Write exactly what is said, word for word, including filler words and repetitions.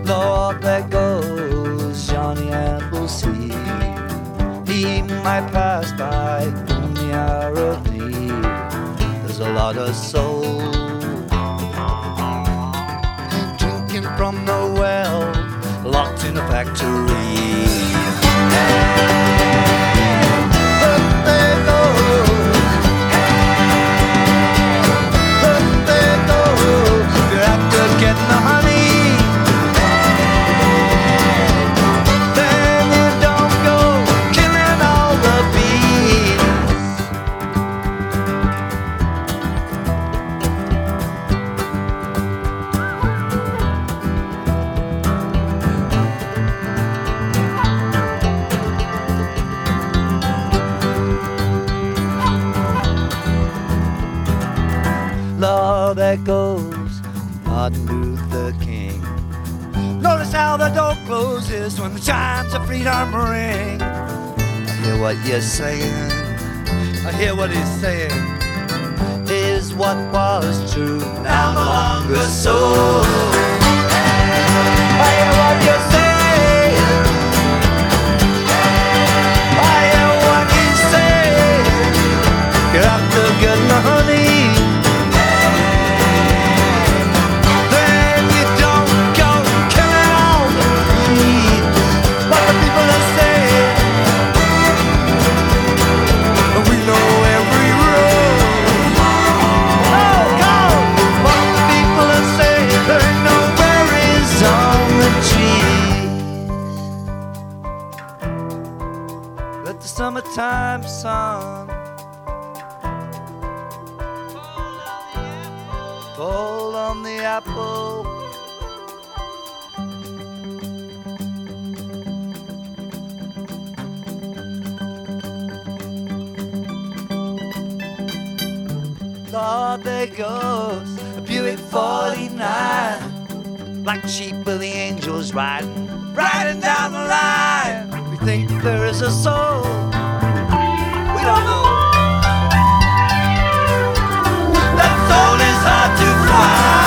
Lord, there goes Johnny Appleseed. He might pass by in the hour of need. There's a lot of soul drinking from the well, locked in a factory. And look, there goes, look, there goes. You're after getting the honey. Lord, there goes Martin Luther King. Notice how the door closes when the chimes of freedom ring. I hear what you're saying, I hear what he's saying. Is what was true now no longer so. I hear what you're saying, I hear what he's saying. You're after getting the honey. Let the summertime sun fall on the apple. Lord, there goes a Buick forty-nine, black sheep with the angels riding, riding down the line. We think there is a soul, we don't know. That soul is hard to find.